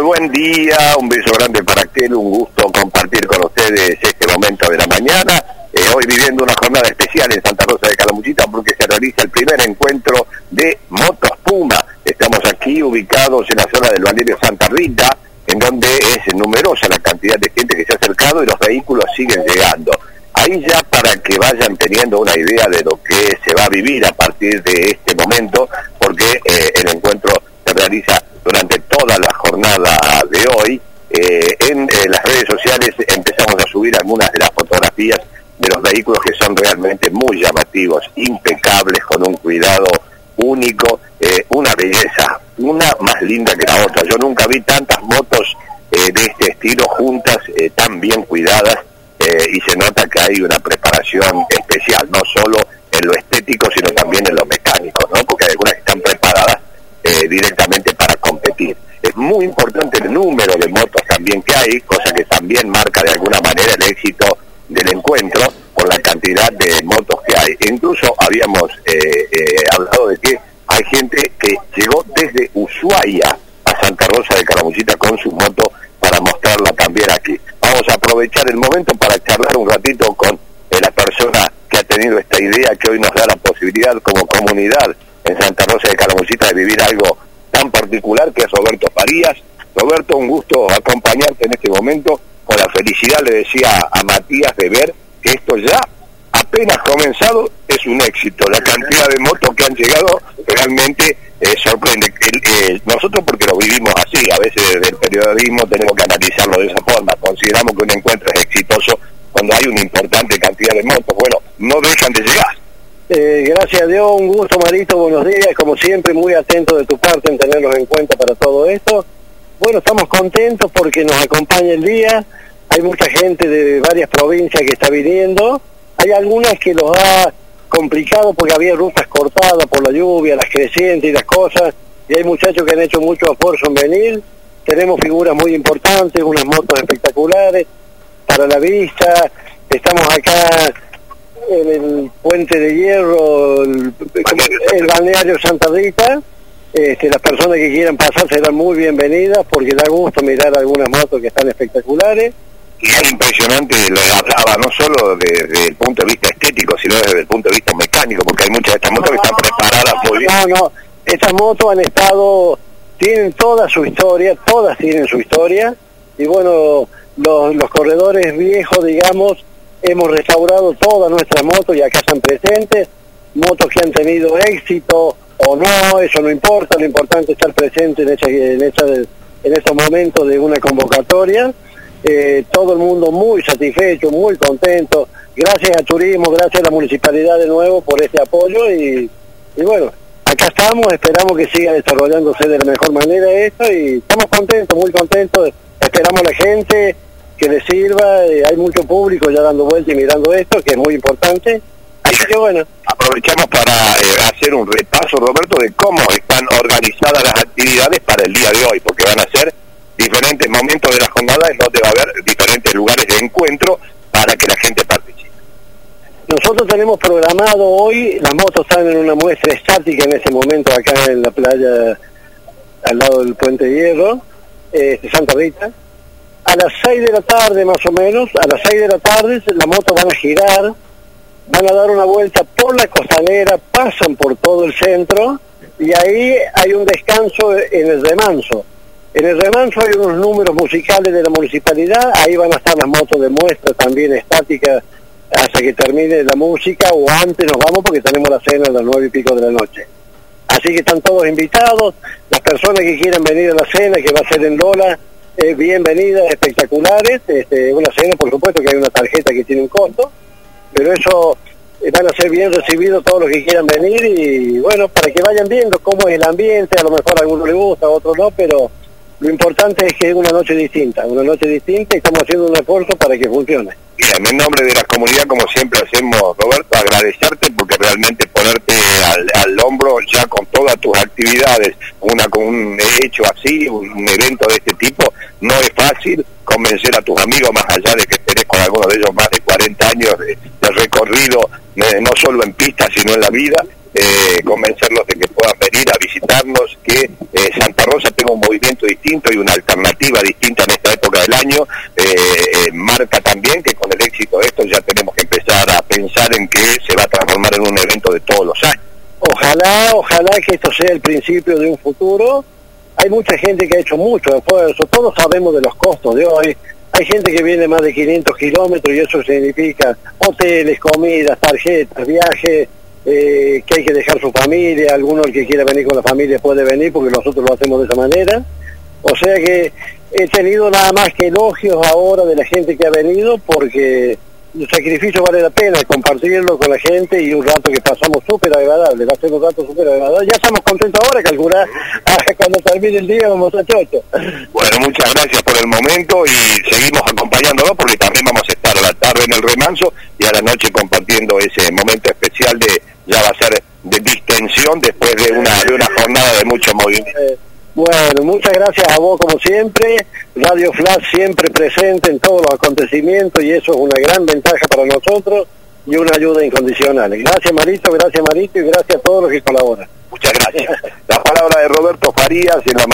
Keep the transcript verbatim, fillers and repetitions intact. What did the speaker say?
Muy buen día, un beso grande para aquel, un gusto compartir con ustedes este momento de la mañana. Eh, hoy viviendo una jornada especial en Santa Rosa de Calamuchita porque se realiza el primer encuentro de Motos Puma. Estamos aquí ubicados en la zona del balneario Santa Rita, en donde es numerosa la cantidad de gente que se ha acercado y los vehículos siguen llegando. Ahí ya para que vayan teniendo una idea de lo que se va a vivir a partir de este momento, porque eh, el encuentro se realiza durante toda la jornada de hoy. Eh, en eh, las redes sociales empezamos a subir algunas de las fotografías de los vehículos que son realmente muy llamativos, impecables, con un cuidado único, eh, una belleza, una más linda que la otra. Yo nunca vi tantas motos eh, de este estilo juntas, eh, tan bien cuidadas, eh, y se nota que hay una preparación especial, no solo en lo estético, sino también en lo mecánico, ¿no? Porque hay algunas que están preparadas eh, directamente para competir. Es muy importante el número de motos también que hay, cosa que también marca de alguna manera el éxito del encuentro por la cantidad de motos que hay. E incluso habíamos eh, eh, hablado de que hay gente que llegó desde Ushuaia a Santa Rosa de Calamuchita con su moto para mostrarla también aquí. Vamos a aprovechar el momento para charlar un ratito con eh, la persona que ha tenido esta idea, que hoy nos da la posibilidad como comunidad en Santa Rosa de Calamuchita de vivir algo tan particular, que es Roberto Farías. Roberto, un gusto acompañarte en este momento. Con la felicidad, le decía a Matías, de ver que esto ya apenas comenzado es un éxito. La cantidad de motos que han llegado realmente eh, sorprende. El, eh, nosotros porque lo vivimos así, a veces desde el periodismo tenemos que analizarlo de esa forma. Consideramos que un encuentro es exitoso cuando hay una importante cantidad de motos. Bueno, no dejan de llegar. Eh, gracias a Dios, un gusto, Marito, buenos días, como siempre muy atento de tu parte en tenerlos en cuenta para todo esto. Bueno, estamos contentos porque nos acompaña el día, hay mucha gente de varias provincias que está viniendo, hay algunas que los ha complicado porque había rutas cortadas por la lluvia, las crecientes y las cosas, y hay muchachos que han hecho mucho esfuerzo en venir. Tenemos figuras muy importantes, unas motos espectaculares para la vista. Estamos acá en el Puente de Hierro, el, el balneario Santa Rita. Este, las personas que quieran pasar serán muy bienvenidas porque da gusto mirar algunas motos que están espectaculares. Y es impresionante, lo hablaba no solo desde de el punto de vista estético, sino desde el punto de vista mecánico, porque hay muchas de estas motos que están preparadas muy bien. No, no, estas motos han estado, tienen toda su historia, todas tienen su historia, y bueno, los, los corredores viejos, digamos, hemos restaurado todas nuestras motos y acá están presentes, motos que han tenido éxito o no, eso no importa, lo importante es estar presente en, esa, en, esa, en estos momentos de una convocatoria. Eh, todo el mundo muy satisfecho, muy contento, gracias a Turismo, gracias a la Municipalidad de nuevo por este apoyo y, y bueno, acá estamos, esperamos que siga desarrollándose de la mejor manera esto y estamos contentos, muy contentos, esperamos a la gente que les sirva, eh, hay mucho público ya dando vuelta y mirando esto, que es muy importante. Así que bueno, aprovechamos para eh, hacer un repaso, Roberto, de cómo están organizadas las actividades para el día de hoy, porque van a ser diferentes momentos de la jornada en donde va a haber diferentes lugares de encuentro para que la gente participe. Nosotros tenemos programado hoy, las motos están en una muestra estática en este momento acá en la playa al lado del Puente de Hierro, eh, de Santa Rita. A las seis de la tarde más o menos, a las seis de la tarde las motos van a girar, van a dar una vuelta por la costanera, pasan por todo el centro y ahí hay un descanso en el remanso. En el remanso hay unos números musicales de la municipalidad, ahí van a estar las motos de muestra también estáticas hasta que termine la música o antes nos vamos porque tenemos la cena a las nueve y pico de la noche. Así que están todos invitados, las personas que quieran venir a la cena que va a ser en Lola, eh, bienvenidas, espectaculares, este, una cena por supuesto que hay una tarjeta que tiene un costo, pero eso eh, van a ser bien recibidos todos los que quieran venir y bueno, para que vayan viendo cómo es el ambiente, a lo mejor a algunos les gusta, a otros no, pero lo importante es que es una noche distinta, una noche distinta y estamos haciendo un esfuerzo para que funcione. Bien, en nombre de la comunidad, como siempre hacemos, Roberto, agradecerte porque realmente ponerte al, al hombro ya con todas tus actividades, una con un hecho así, un, un evento de este tipo, no es fácil convencer a tus amigos, más allá de que tenés con algunos de ellos más de cuarenta años de, de recorrido, eh, no solo en pista, sino en la vida. Eh, eh, convencerlos de que puedan venir a visitarnos, que eh, Santa Rosa tenga un movimiento distinto y una alternativa distinta en esta época del año. Eh, eh, marca también que con el éxito de esto ya tenemos que empezar a pensar en que se va a transformar en un evento de todos los años. Ojalá, ojalá que esto sea el principio de un futuro. Hay mucha gente que ha hecho mucho esfuerzo, todos sabemos de los costos de hoy. Hay gente que viene más de quinientos kilómetros y eso significa hoteles, comidas, tarjetas, viajes, eh, que hay que dejar su familia. Alguno el que quiera venir con la familia puede venir porque nosotros lo hacemos de esa manera. O sea que he tenido nada más que elogios ahora de la gente que ha venido, porque el sacrificio vale la pena, compartirlo con la gente y un rato que pasamos súper agradable, va a ser un rato súper agradable. Ya estamos contentos ahora, calcular cuando termine el día vamos a Chocho. Bueno, muchas gracias por el momento y seguimos acompañándolo porque también vamos a estar a la tarde en el remanso y a la noche compartiendo ese momento especial de, ya va a ser de distensión después de una, de una jornada de mucho movimiento. Eh, Bueno, muchas gracias a vos como siempre. Radio Flash siempre presente en todos los acontecimientos y eso es una gran ventaja para nosotros y una ayuda incondicional. Gracias Marito, gracias Marito y gracias a todos los que colaboran. Muchas gracias. La palabra de Roberto Farías en la